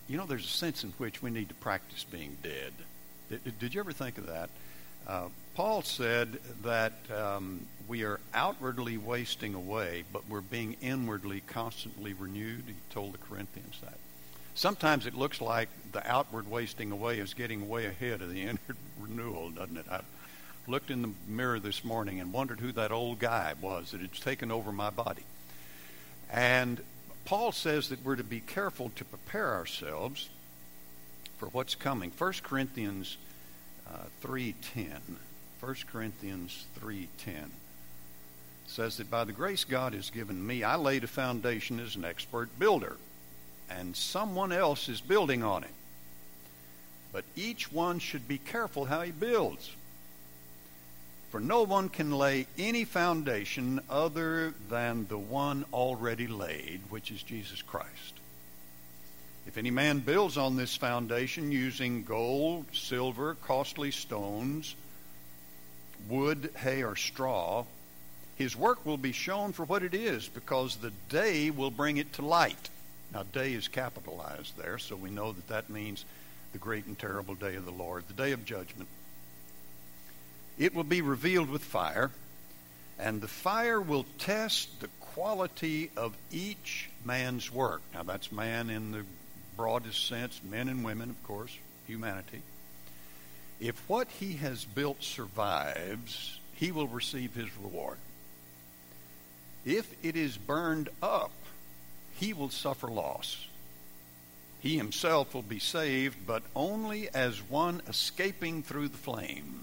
there's a sense in which we need to practice being dead. Did you ever think of that? Paul said that we are outwardly wasting away, but we're being inwardly constantly renewed. He told the Corinthians that. Sometimes it looks like the outward wasting away is getting way ahead of the inward renewal, doesn't it? I looked in the mirror this morning and wondered who that old guy was that had taken over my body. And Paul says that we're to be careful to prepare ourselves for what's coming. 1 Corinthians 3:10. 1 Corinthians 3:10 says that by the grace God has given me, I laid a foundation as an expert builder, and someone else is building on it. But each one should be careful how he builds. For no one can lay any foundation other than the one already laid, which is Jesus Christ. If any man builds on this foundation using gold, silver, costly stones, wood, hay, or straw, his work will be shown for what it is, because the day will bring it to light. Now, day is capitalized there, so we know that means the great and terrible day of the Lord, the day of judgment. It will be revealed with fire, and the fire will test the quality of each man's work. Now, that's man in the broadest sense, men and women, of course, humanity. If what he has built survives, he will receive his reward. If it is burned up, he will suffer loss. He himself will be saved, but only as one escaping through the flames.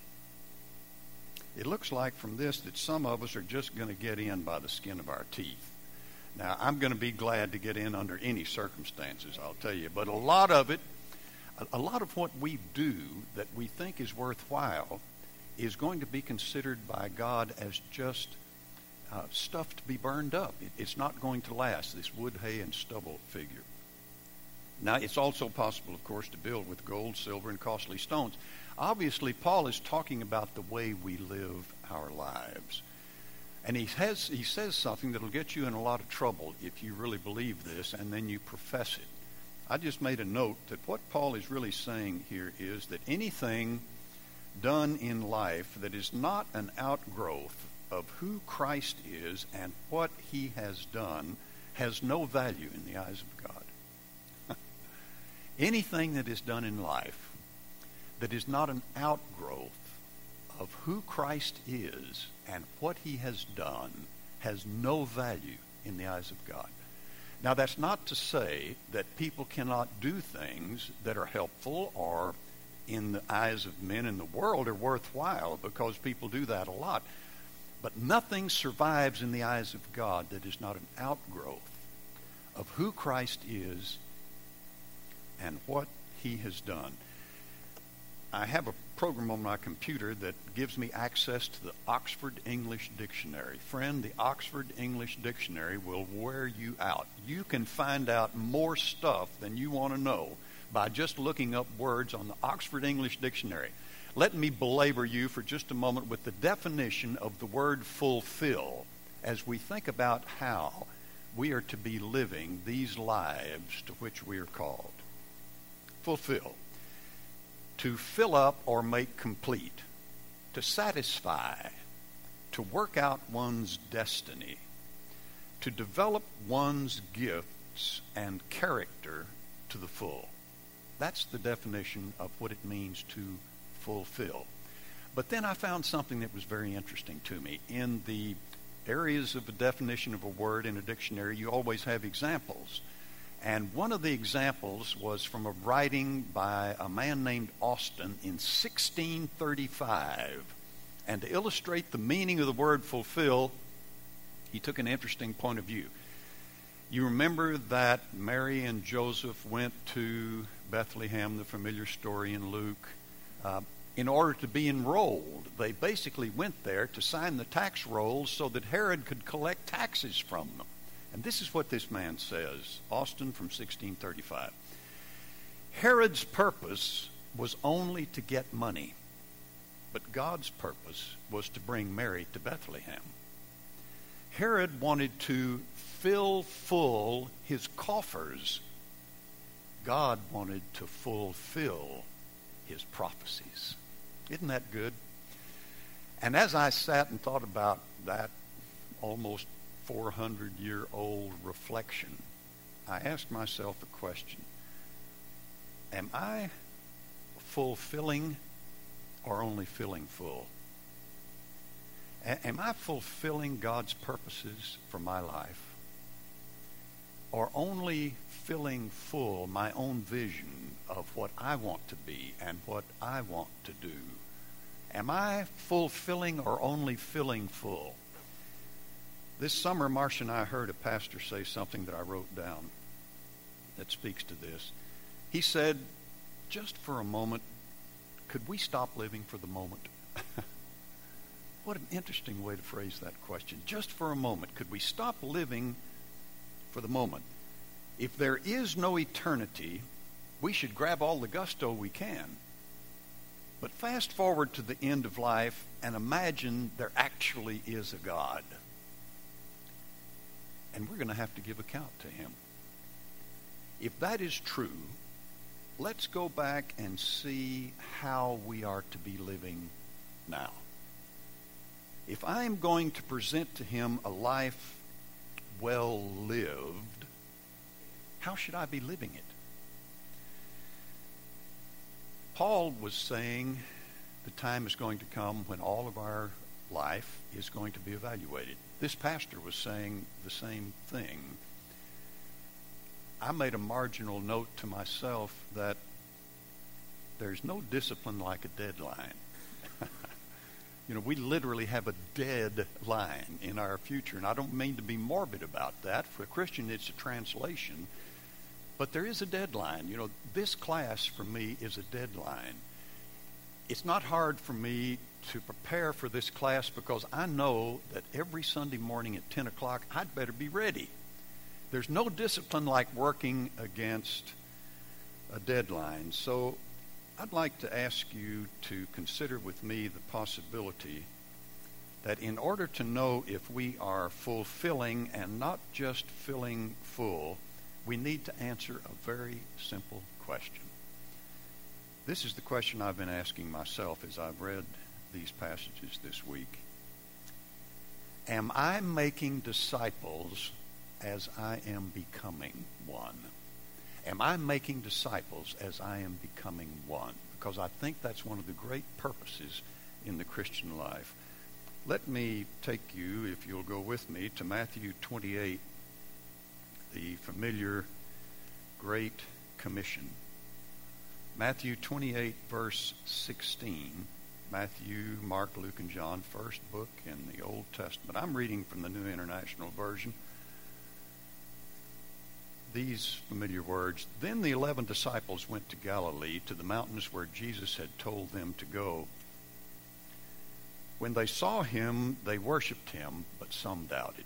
It looks like from this that some of us are just going to get in by the skin of our teeth. Now, I'm going to be glad to get in under any circumstances, I'll tell you. But a lot of what we do that we think is worthwhile is going to be considered by God as just stuff to be burned up. It's not going to last, this wood, hay, and stubble figure. Now, it's also possible, of course, to build with gold, silver, and costly stones. Obviously, Paul is talking about the way we live our lives. And he says something that will get you in a lot of trouble if you really believe this and then you profess it. I just made a note that what Paul is really saying here is that anything done in life that is not an outgrowth of who Christ is and what he has done has no value in the eyes of God. Anything that is done in life that is not an outgrowth of who Christ is and what he has done has no value in the eyes of God. Now, that's not to say that people cannot do things that are helpful or in the eyes of men in the world are worthwhile, because people do that a lot. But nothing survives in the eyes of God that is not an outgrowth of who Christ is and what he has done. I have a program on my computer that gives me access to the Oxford English Dictionary. Friend, the Oxford English Dictionary will wear you out. You can find out more stuff than you want to know by just looking up words on the Oxford English Dictionary. Let me belabor you for just a moment with the definition of the word fulfill as we think about how we are to be living these lives to which we are called. Fulfill. To fill up or make complete, to satisfy, to work out one's destiny, to develop one's gifts and character to the full. That's the definition of what it means to fulfill. But then I found something that was very interesting to me. In the areas of the definition of a word in a dictionary, you always have examples. And one of the examples was from a writing by a man named Austin in 1635. And to illustrate the meaning of the word fulfill, he took an interesting point of view. You remember that Mary and Joseph went to Bethlehem, the familiar story in Luke, in order to be enrolled. They basically went there to sign the tax rolls so that Herod could collect taxes from them. And this is what this man says, Austin from 1635. Herod's purpose was only to get money, but God's purpose was to bring Mary to Bethlehem. Herod wanted to fill full his coffers, God wanted to fulfill his prophecies. Isn't that good? And as I sat and thought about that almost 400-year-old reflection, I asked myself a question. Am I fulfilling or only feeling full? Am I fulfilling God's purposes for my life? Or only filling full my own vision of what I want to be and what I want to do? Am I fulfilling or only filling full? This summer, Marcia and I heard a pastor say something that I wrote down that speaks to this. He said, just for a moment, could we stop living for the moment? What an interesting way to phrase that question. Just for a moment, could we stop living for the moment? If there is no eternity, we should grab all the gusto we can. But fast forward to the end of life and imagine there actually is a God. And we're going to have to give account to him. If that is true, let's go back and see how we are to be living now. If I am going to present to him a life well lived, how should I be living it? Paul was saying the time is going to come when all of our life is going to be evaluated. This pastor was saying the same thing. I made a marginal note to myself that there's no discipline like a deadline. You know, we literally have a deadline in our future, and I don't mean to be morbid about that. For a Christian, it's a translation. But there is a deadline. You know, this class for me is a deadline. It's not hard for me to prepare for this class because I know that every Sunday morning at 10 o'clock, I'd better be ready. There's no discipline like working against a deadline. So I'd like to ask you to consider with me the possibility that in order to know if we are fulfilling and not just filling full, we need to answer a very simple question. This is the question I've been asking myself as I've read these passages this week. Am I making disciples as I am becoming one? Am I making disciples as I am becoming one? Because I think that's one of the great purposes in the Christian life. Let me take you, if you'll go with me, to Matthew 28, the familiar Great Commission. Matthew 28, verse 16. Matthew, Mark, Luke, and John, first book in the Old Testament. I'm reading from the New International Version. These familiar words. Then the 11 disciples went to Galilee, to the mountains where Jesus had told them to go. When they saw him, they worshipped him, but some doubted.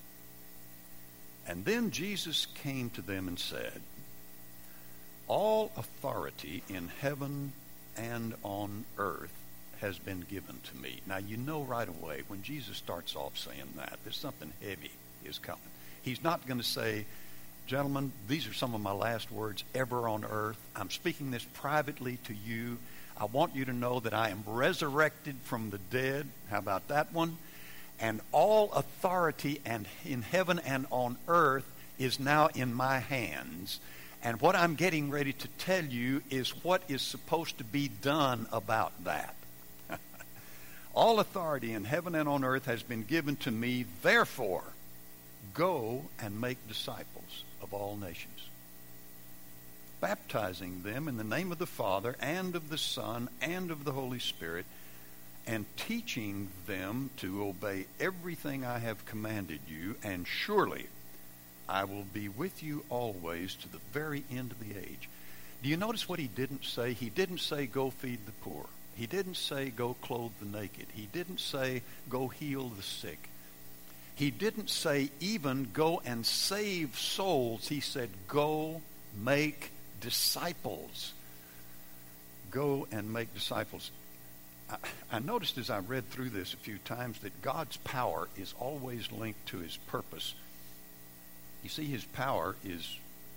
And then Jesus came to them and said, all authority in heaven and on earth has been given to me. Now, you know right away when Jesus starts off saying that, there's something heavy is coming. He's not going to say, gentlemen, these are some of my last words ever on earth. I'm speaking this privately to you. I want you to know that I am resurrected from the dead. How about that one? And all authority and in heaven and on earth is now in my hands. And what I'm getting ready to tell you is what is supposed to be done about that. All authority in heaven and on earth has been given to me. Therefore, go and make disciples of all nations, baptizing them in the name of the Father and of the Son and of the Holy Spirit, and teaching them to obey everything I have commanded you, and surely I will be with you always to the very end of the age. Do you notice what he didn't say? He didn't say go feed the poor. He didn't say go clothe the naked. He didn't say go heal the sick. He didn't say even go and save souls. He said go make disciples. Go and make disciples. I noticed as I read through this a few times that God's power is always linked to his purpose. You see, his power is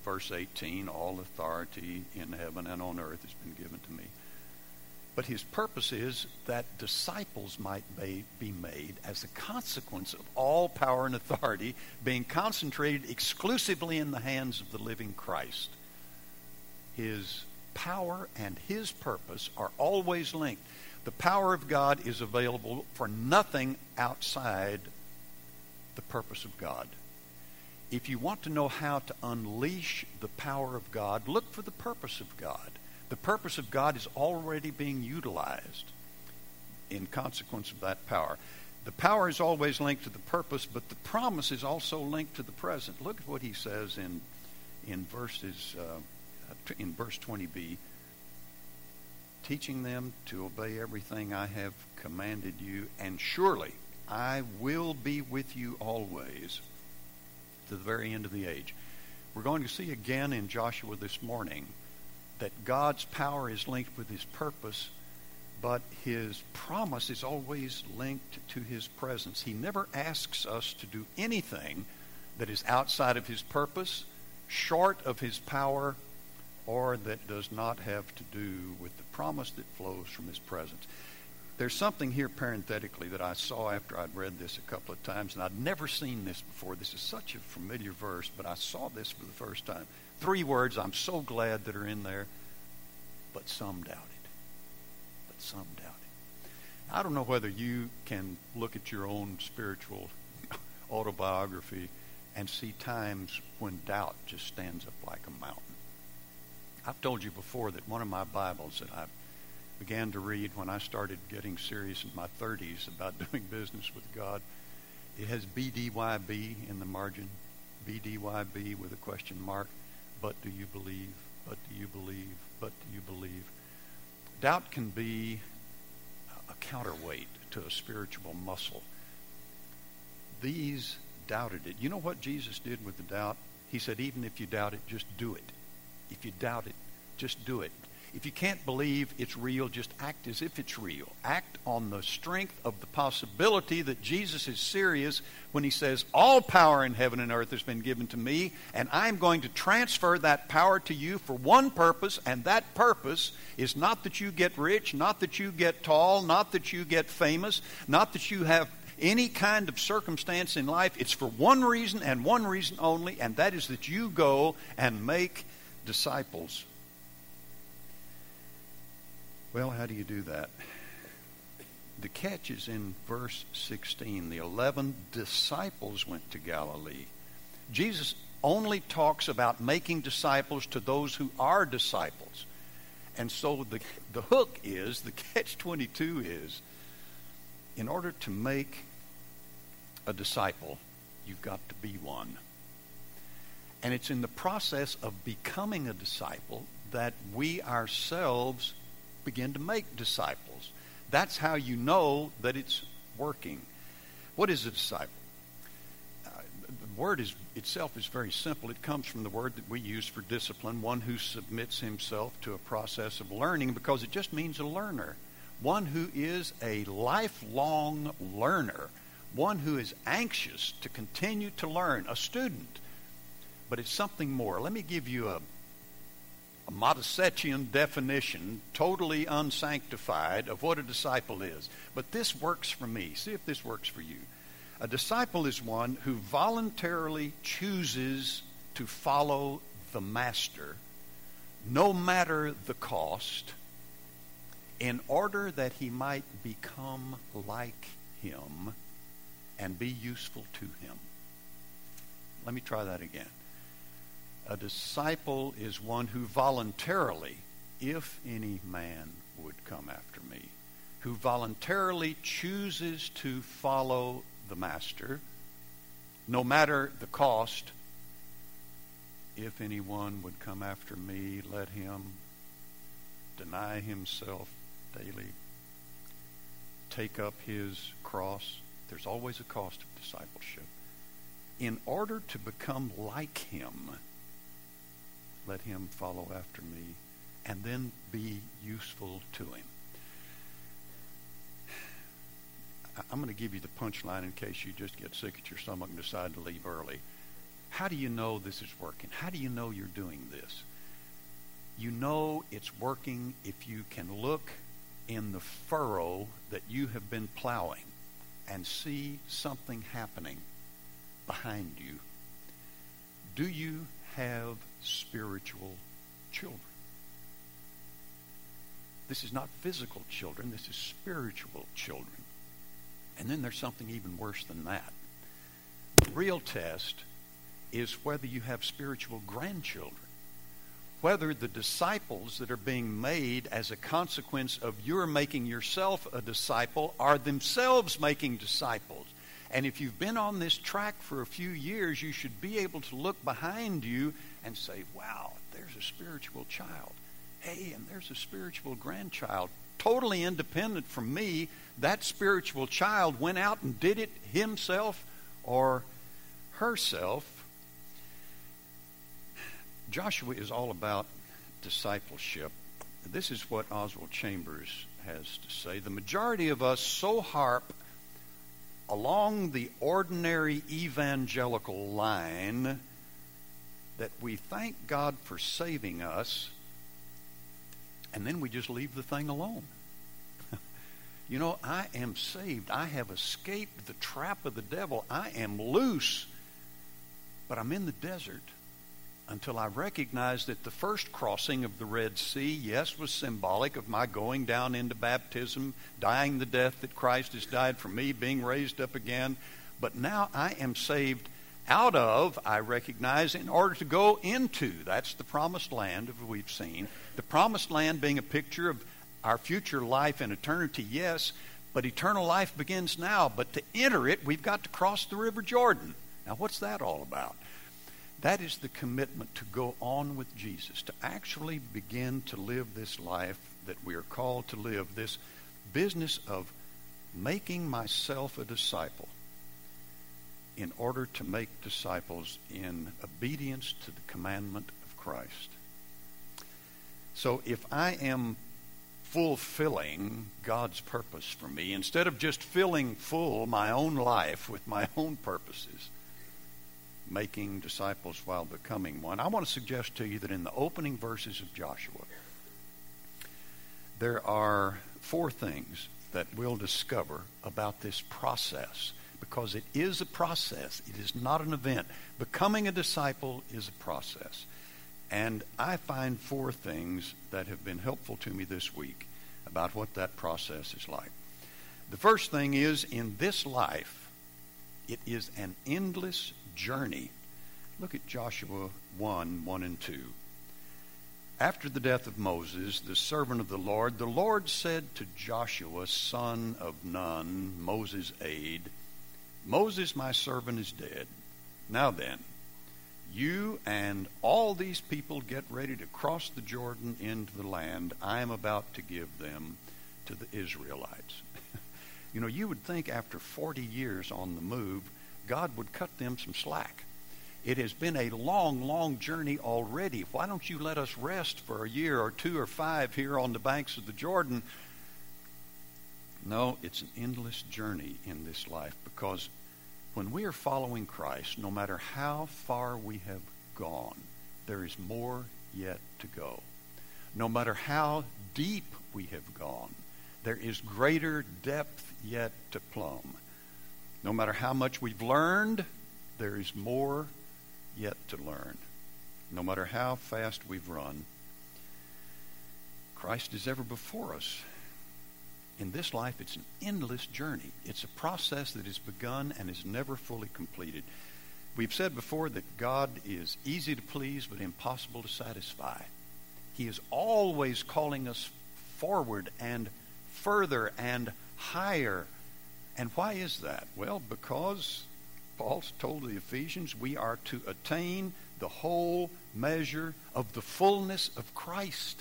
verse 18, all authority in heaven and on earth has been given to me. But his purpose is that disciples might be made as a consequence of all power and authority being concentrated exclusively in the hands of the living Christ. His power and his purpose are always linked. The power of God is available for nothing outside the purpose of God. If you want to know how to unleash the power of God, look for the purpose of God. The purpose of God is already being utilized in consequence of that power. The power is always linked to the purpose, but the promise is also linked to the present. Look at what he says in verse 20b. Teaching them to obey everything I have commanded you, and surely I will be with you always to the very end of the age. We're going to see again in Joshua this morning that God's power is linked with his purpose, but his promise is always linked to his presence. He never asks us to do anything that is outside of his purpose, short of his power, or that does not have to do with the promise that flows from his presence. There's something here parenthetically that I saw after I'd read this a couple of times, and I'd never seen this before. This is such a familiar verse, but I saw this for the first time. 3 words I'm so glad that are in there. But some doubt it. But some doubt it. I don't know whether you can look at your own spiritual autobiography and see times when doubt just stands up like a mountain. I've told you before that one of my Bibles that I began to read when I started getting serious in my 30s about doing business with God, it has BDYB in the margin. BDYB with a question mark. But do you believe? But do you believe? But do you believe? Doubt can be a counterweight to a spiritual muscle. These doubted it. You know what Jesus did with the doubt? He said, even if you doubt it, just do it. If you doubt it, just do it. If you can't believe it's real, just act as if it's real. Act on the strength of the possibility that Jesus is serious when he says, all power in heaven and earth has been given to me, and I'm going to transfer that power to you for one purpose, and that purpose is not that you get rich, not that you get tall, not that you get famous, not that you have any kind of circumstance in life. It's for one reason and one reason only, and that is that you go and make disciples. Well, how do you do that? The catch is in verse 16. The 11 disciples went to Galilee. Jesus only talks about making disciples to those who are disciples. And so the hook is, the catch-22 is, in order to make a disciple, you've got to be one. And it's in the process of becoming a disciple that we ourselves begin to make disciples. That's how you know that it's working. What is a disciple? The word itself is very simple. It comes from the word that we use for discipline, one who submits himself to a process of learning, because it just means a learner. One who is a lifelong learner. One who is anxious to continue to learn. A student. But it's something more. Let me give you a Montessetian definition, totally unsanctified, of what a disciple is. But this works for me. See if this works for you. A disciple is one who voluntarily chooses to follow the master, no matter the cost, in order that he might become like him and be useful to him. Let me try that again. A disciple is one who voluntarily, if any man would come after me, who voluntarily chooses to follow the master, no matter the cost. If anyone would come after me, let him deny himself daily, take up his cross. There's always a cost of discipleship. In order to become like him, let him follow after me, and then be useful to him. I'm going to give you the punchline in case you just get sick at your stomach and decide to leave early. How do you know this is working? How do you know you're doing this? You know it's working if you can look in the furrow that you have been plowing and see something happening behind you. Do you have spiritual children? This is not physical children. This is spiritual children. And then there's something even worse than that. The real test is whether you have spiritual grandchildren. Whether the disciples that are being made as a consequence of your making yourself a disciple are themselves making disciples. And if you've been on this track for a few years, you should be able to look behind you and say, wow, there's a spiritual child. Hey, and there's a spiritual grandchild. Totally independent from me, that spiritual child went out and did it himself or herself. Joshua is all about discipleship. This is what Oswald Chambers has to say. The majority of us so harp along the ordinary evangelical line that we thank God for saving us, and then we just leave the thing alone. You know, I am saved. I have escaped the trap of the devil. I am loose. But I'm in the desert until I recognize that the first crossing of the Red Sea, yes, was symbolic of my going down into baptism, dying the death that Christ has died for me, being raised up again. But now I am saved out of, I recognize, in order to go into. That's the promised land that we've seen. The promised land being a picture of our future life in eternity, yes, but eternal life begins now. But to enter it, we've got to cross the River Jordan. Now, what's that all about? That is the commitment to go on with Jesus, to actually begin to live this life that we are called to live, this business of making myself a disciple in order to make disciples in obedience to the commandment of Christ. So if I am fulfilling God's purpose for me, instead of just filling full my own life with my own purposes, making disciples while becoming one, I want to suggest to you that in the opening verses of Joshua, there are 4 things that we'll discover about this process, because it is a process. It is not an event. Becoming a disciple is a process. And I find 4 things that have been helpful to me this week about what that process is like. The first thing is, in this life, it is an endless journey. Look at Joshua 1 and 2. After the death of Moses, the servant of the Lord said to Joshua, son of Nun, Moses' aide, Moses, my servant, is dead. Now then, you and all these people get ready to cross the Jordan into the land I am about to give them to the Israelites. You know, you would think after 40 years on the move, God would cut them some slack. It has been a long, long journey already. Why don't you let us rest for a year or 2 or 5 here on the banks of the Jordan? No, it's an endless journey in this life, because when we are following Christ, no matter how far we have gone, there is more yet to go. No matter how deep we have gone, there is greater depth yet to plumb. No matter how much we've learned, there is more yet to learn. No matter how fast we've run, Christ is ever before us. In this life, it's an endless journey. It's a process that is begun and is never fully completed. We've said before that God is easy to please but impossible to satisfy. He is always calling us forward and further and higher. And why is that? Well, because Paul told the Ephesians we are to attain the whole measure of the fullness of Christ.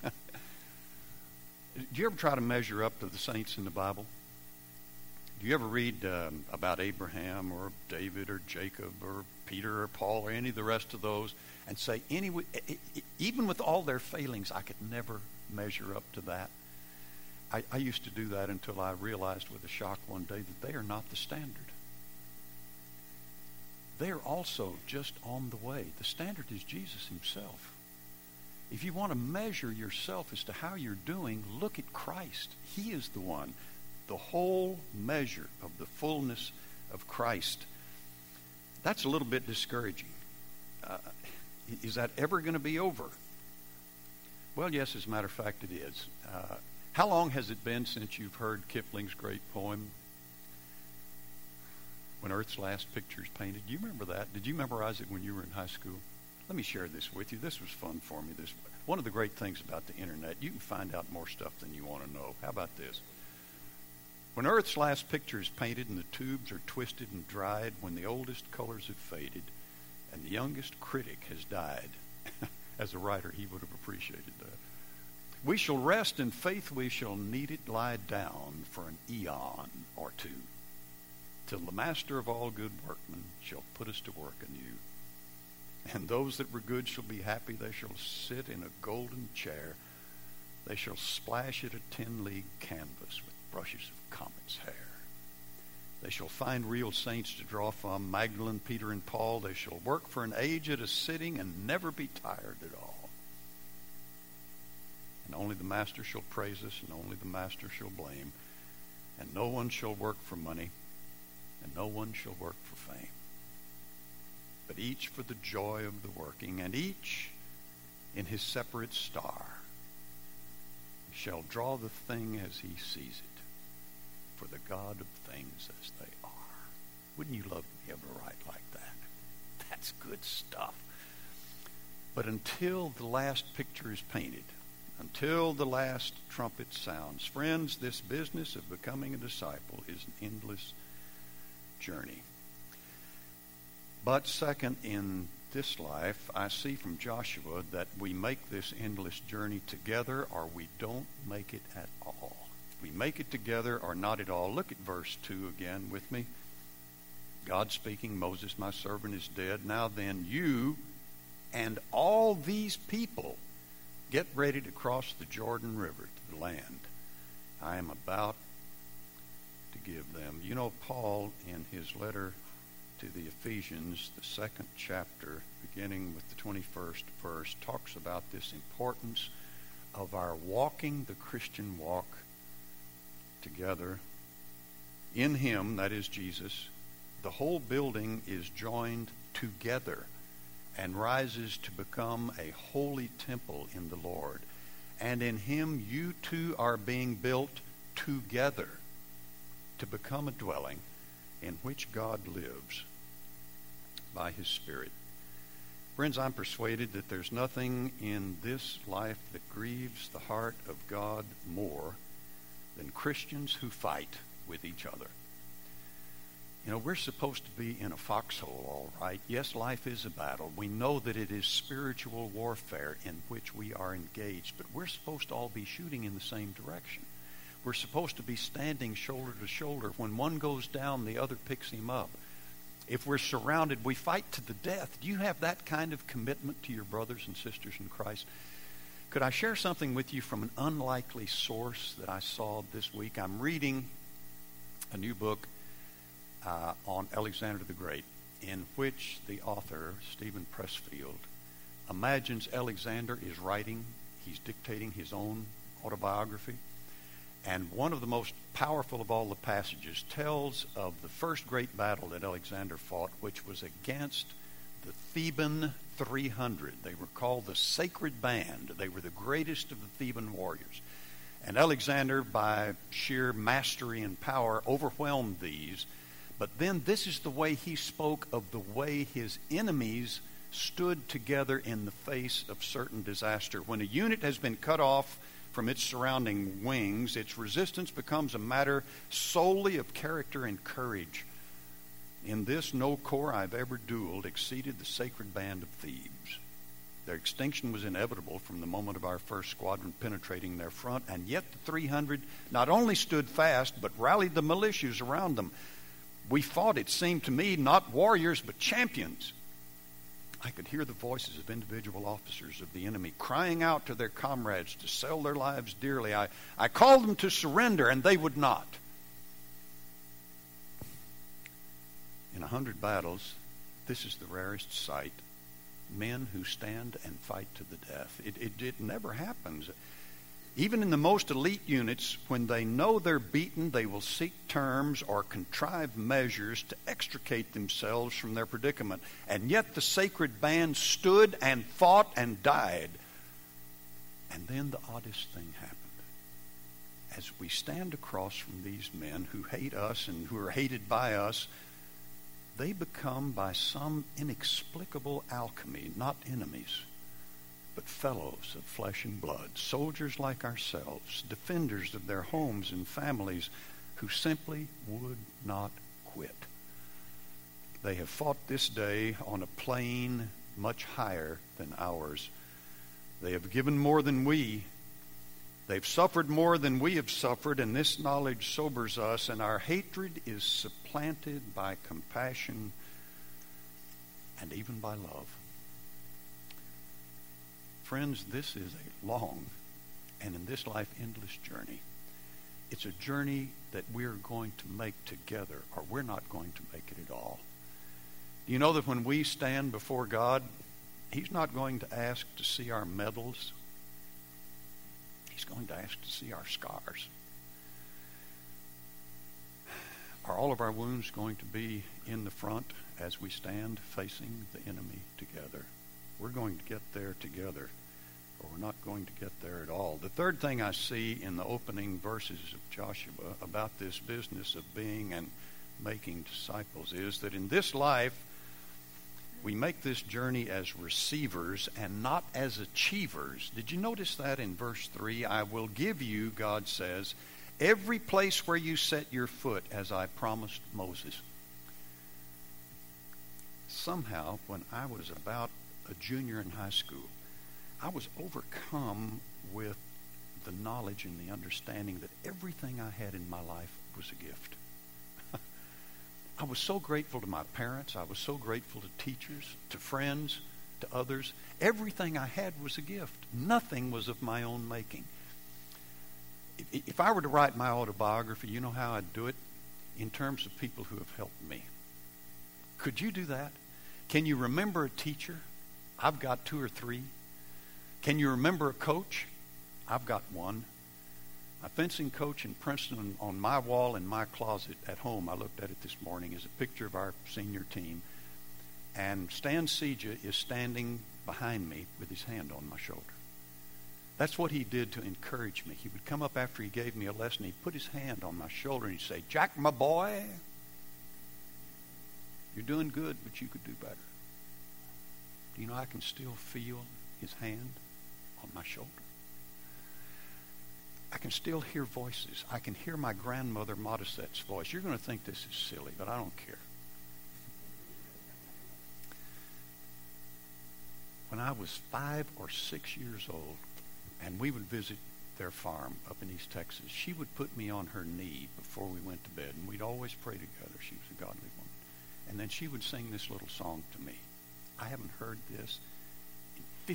Do you ever try to measure up to the saints in the Bible? Do you ever read about Abraham or David or Jacob or Peter or Paul or any of the rest of those and say, even with all their failings, I could never measure up to that? I used to do that until I realized with a shock one day that they are not the standard. they're also just on the way. The standard is Jesus himself. If you want to measure yourself as to how you're doing, look at Christ. He is the one, the whole measure of the fullness of Christ. That's a little bit discouraging. Is that ever going to be over? Well, yes, as a matter of fact, it is. How long has it been since you've heard Kipling's great poem, When Earth's Last Picture is Painted? Do you remember that? Did you memorize it when you were in high school? Let me share this with you. This was fun for me. One of the great things about the internet, you can find out more stuff than you want to know. How about this? When Earth's last picture is painted and the tubes are twisted and dried, when the oldest colors have faded and the youngest critic has died, as a writer, he would have appreciated that. We shall rest in faith, we shall need it lie down for an eon or two, till the master of all good workmen shall put us to work anew. And those that were good shall be happy, they shall sit in a golden chair, they shall splash at a 10-league canvas with brushes of comet's hair. They shall find real saints to draw from, Magdalene, Peter, and Paul. They shall work for an age at a sitting and never be tired at all. And only the master shall praise us, and only the master shall blame. And no one shall work for money, and no one shall work for fame. But each for the joy of the working, and each in his separate star shall draw the thing as he sees it, for the God of things as they are. Wouldn't you love to be able to write like that? That's good stuff. But until the last picture is painted, until the last trumpet sounds, friends, this business of becoming a disciple is an endless journey. But second, in this life, I see from Joshua that we make this endless journey together or we don't make it at all. We make it together or not at all. Look at verse 2 again with me. God speaking, Moses, my servant, is dead. Now then, you and all these people get ready to cross the Jordan River to the land I am about to give them. You know, Paul, in his letter to the Ephesians, the 2nd chapter, beginning with the 21st verse, talks about this importance of our walking the Christian walk together. In him, that is Jesus, the whole building is joined together and rises to become a holy temple in the Lord. And in him you too are being built together to become a dwelling in which God lives by his Spirit. Friends, I'm persuaded that there's nothing in this life that grieves the heart of God more than Christians who fight with each other. You know, we're supposed to be in a foxhole, all right. Yes, life is a battle. We know that it is spiritual warfare in which we are engaged, but we're supposed to all be shooting in the same direction. We're supposed to be standing shoulder to shoulder. When one goes down, the other picks him up. If we're surrounded, we fight to the death. Do you have that kind of commitment to your brothers and sisters in Christ? Could I share something with you from an unlikely source that I saw this week? I'm reading a new book on Alexander the Great, in which the author, Stephen Pressfield, imagines Alexander is writing, he's dictating his own autobiography. And one of the most powerful of all the passages tells of the first great battle that Alexander fought, which was against the Theban 300. They were called the Sacred Band. They were the greatest of the Theban warriors. And Alexander, by sheer mastery and power, overwhelmed these. But then this is the way he spoke of the way his enemies stood together in the face of certain disaster. When a unit has been cut off from its surrounding wings, its resistance becomes a matter solely of character and courage. In this, no corps I've ever dueled exceeded the Sacred Band of Thebes. Their extinction was inevitable from the moment of our first squadron penetrating their front, and yet the 300 not only stood fast, but rallied the militias around them. We fought, it seemed to me, not warriors, but champions. I could hear the voices of individual officers of the enemy crying out to their comrades to sell their lives dearly. I called them to surrender, and they would not. In 100 battles, This is the rarest sight. Men who stand and fight to the death. It never happens. Even in the most elite units, when they know they're beaten, they will seek terms or contrive measures to extricate themselves from their predicament. And yet the sacred band stood and fought and died. And then the oddest thing happened. As we stand across from these men who hate us and who are hated by us, they become, by some inexplicable alchemy, not enemies, but fellows of flesh and blood, soldiers like ourselves, defenders of their homes and families, who simply would not quit. They have fought this day on a plane much higher than ours. They have given more than we. They've suffered more than we have suffered, and this knowledge sobers us, and our hatred is supplanted by compassion and even by love. Friends, this is a long and in this life endless journey. It's a journey that we're going to make together, or we're not going to make it at all. Do you know that when we stand before God, He's not going to ask to see our medals? He's going to ask to see our scars. Are all of our wounds going to be in the front as we stand facing the enemy together? We're going to get there together, or we're not going to get there at all. The third thing I see in the opening verses of Joshua about this business of being and making disciples is that in this life, we make this journey as receivers and not as achievers. Did you notice that in verse 3? I will give you, God says, every place where you set your foot, as I promised Moses. Somehow, when I was about a junior in high school, I was overcome with the knowledge and the understanding that everything I had in my life was a gift. I was so grateful to my parents. I was so grateful to teachers, to friends, to others. Everything I had was a gift. Nothing was of my own making. If I were to write my autobiography, you know how I'd do it? In terms of people who have helped me. Could you do that? Can you remember a teacher? I've got 2 or 3. Can you remember a coach? I've got one. My fencing coach in Princeton, on my wall in my closet at home, I looked at it this morning, is a picture of our senior team. And Stan Seja is standing behind me with his hand on my shoulder. That's what he did to encourage me. He would come up after he gave me a lesson. He'd put his hand on my shoulder and he'd say, Jack, my boy, you're doing good, but you could do better. Do you know I can still feel his hand on my shoulder? I can still hear voices. I can hear my grandmother Modisette's voice. You're going to think this is silly, but I don't care. When I was 5 or 6 years old, and we would visit their farm up in East Texas, she would put me on her knee before we went to bed, and we'd always pray together. She was a godly woman. And then she would sing this little song to me. I haven't heard this in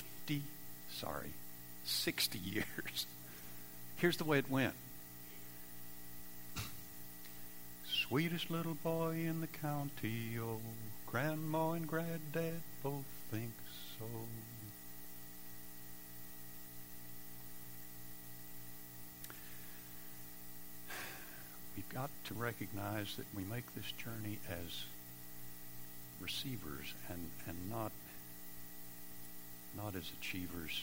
60 years. Here's the way it went. Sweetest little boy in the county, oh, Grandma and Granddad both think so. We've got to recognize that we make this journey as receivers and not as achievers.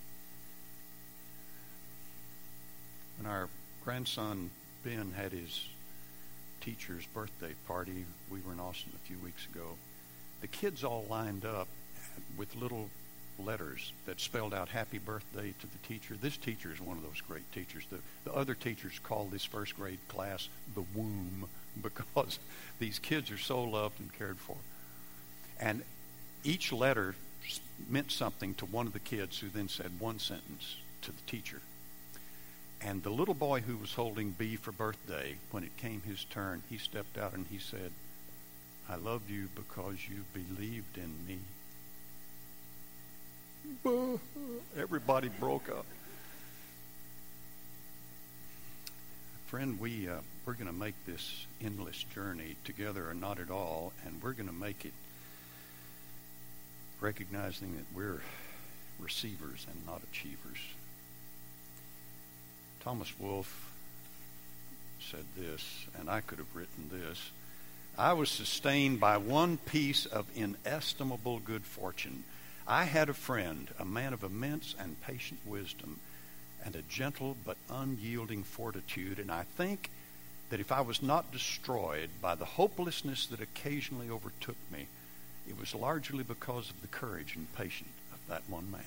When our grandson Ben had his teacher's birthday party, we were in Austin a few weeks ago, the kids all lined up with little letters that spelled out happy birthday to the teacher. This teacher is one of those great teachers. The other teachers call this first grade class the womb because these kids are so loved and cared for. And each letter meant something to one of the kids, who then said one sentence to the teacher. And the little boy who was holding B for birthday, when it came his turn, he stepped out and he said, I love you because you believed in me. Everybody broke up. Friend, we're going to make this endless journey together or not at all, and we're going to make it recognizing that we're receivers and not achievers. Thomas Wolfe said this, and I could have written this: I was sustained by one piece of inestimable good fortune. I had a friend, a man of immense and patient wisdom, and a gentle but unyielding fortitude, and I think that if I was not destroyed by the hopelessness that occasionally overtook me, it was largely because of the courage and patience of that one man.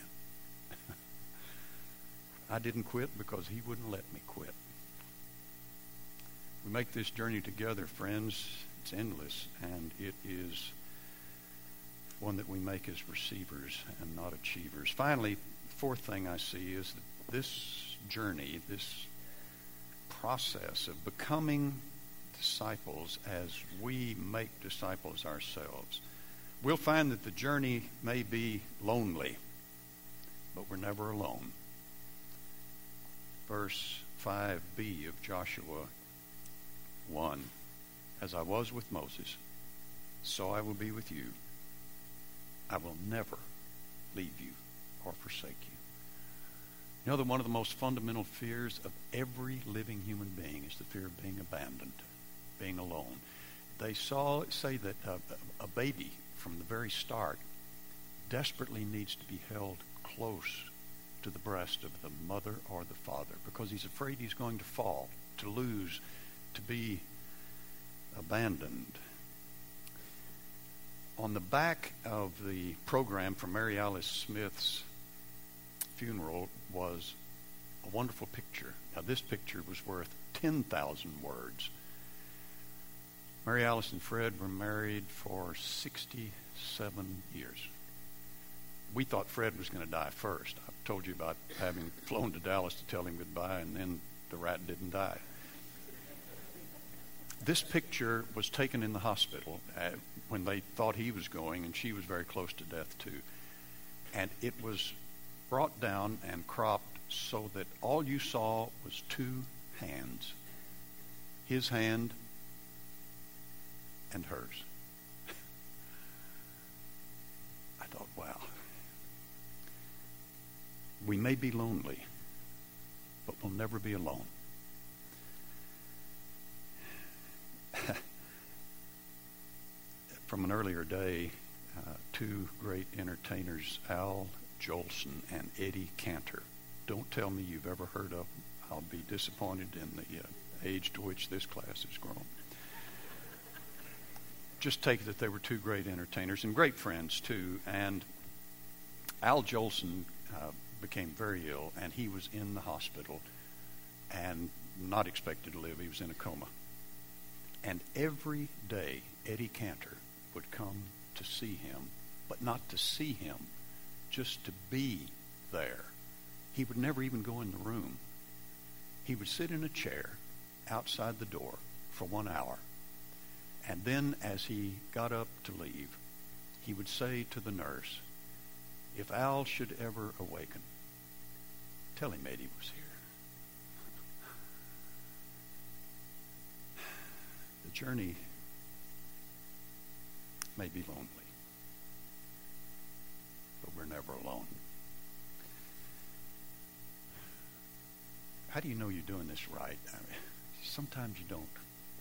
I didn't quit because he wouldn't let me quit. We make this journey together, friends. It's endless, and it is one that we make as receivers and not achievers. Finally, the fourth thing I see is that this journey, this process of becoming disciples as we make disciples ourselves, we'll find that the journey may be lonely, but we're never alone. Verse 5b of Joshua 1, as I was with Moses, so I will be with you. I will never leave you or forsake you. You know that one of the most fundamental fears of every living human being is the fear of being abandoned, being alone. They say that a baby from the very start desperately needs to be held close to the breast of the mother or the father because he's afraid he's going to fall, to lose, to be abandoned. On the back of the program for Mary Alice Smith's funeral was a wonderful picture. Now, this picture was worth 10,000 words. Mary Alice and Fred were married for 67 years. We thought Fred was going to die first. I've told you about having flown to Dallas to tell him goodbye, and then the rat didn't die. This picture was taken in the hospital when they thought he was going, and she was very close to death too. And it was brought down and cropped so that all you saw was two hands, his hand and hers. I thought, wow. We may be lonely, but we'll never be alone. From an earlier day, two great entertainers, Al Jolson and Eddie Cantor. Don't tell me you've ever heard of them. I'll be disappointed in the age to which this class has grown. Just take it that they were two great entertainers and great friends too. And Al Jolson became very ill, and he was in the hospital and not expected to live. He was in a coma. And every day, Eddie Cantor would come to see him, but not to see him, just to be there. He would never even go in the room. He would sit in a chair outside the door for 1 hour. And then as he got up to leave, he would say to the nurse, if Al should ever awaken, tell him Eddie was here. The journey may be lonely, but we're never alone. How do you know you're doing this right? I mean, sometimes you don't.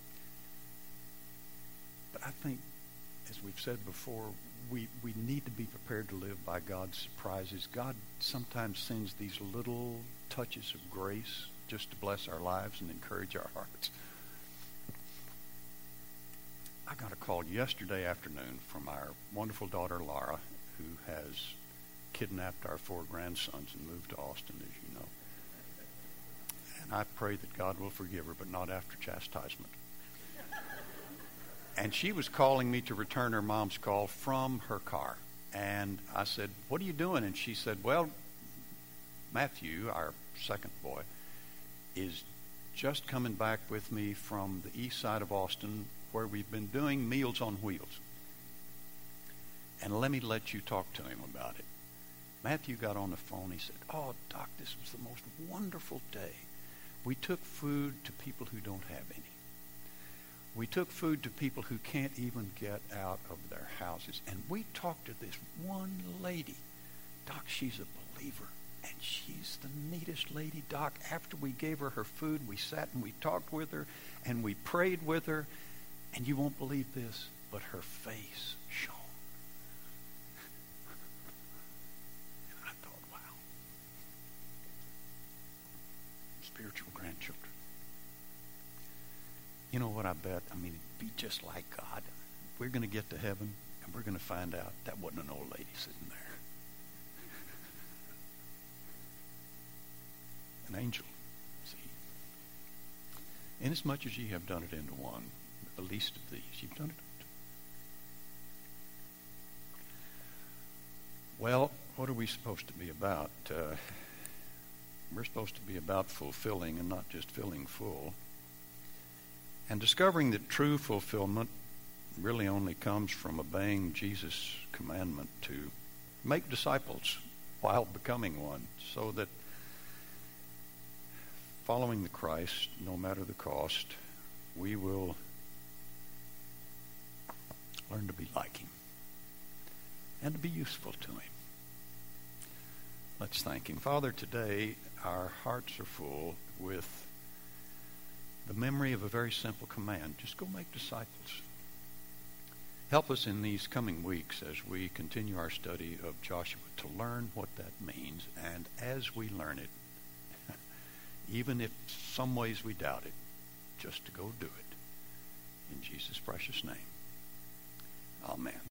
But I think, as we've said before, we need to be prepared to live by God's surprises. God sometimes sends these little touches of grace just to bless our lives and encourage our hearts. I got a call yesterday afternoon from our wonderful daughter, Laura, who has kidnapped our 4 grandsons and moved to Austin, as you know. And I pray that God will forgive her, but not after chastisement. And she was calling me to return her mom's call from her car. And I said, what are you doing? And she said, well, Matthew, our second boy, is just coming back with me from the east side of Austin, where we've been doing Meals on Wheels. And let me let you talk to him about it. Matthew got on the phone. He said, oh, Doc, this was the most wonderful day. We took food to people who don't have any. We took food to people who can't even get out of their houses. And we talked to this one lady. Doc, she's a believer. And she's the neatest lady, Doc. After we gave her her food, we sat and we talked with her and we prayed with her. And you won't believe this, but her face shone. And I thought, wow. Spiritual grandchildren. You know what I bet? I mean, it'd be just like God. We're going to get to heaven and we're going to find out that wasn't an old lady sitting there. An angel, see. Inasmuch as ye have done it into one, the least of these, you've done it. Well, what are we supposed to be about? We're supposed to be about fulfilling and not just filling full. And discovering that true fulfillment really only comes from obeying Jesus' commandment to make disciples while becoming one, so that following the Christ, no matter the cost, we will learn to be like him and to be useful to him. Let's thank him. Father, today our hearts are full with the memory of a very simple command. Just go make disciples. Help us in these coming weeks as we continue our study of Joshua to learn what that means. And as we learn it, even if some ways we doubt it, just to go do it. In Jesus' precious name. Amen.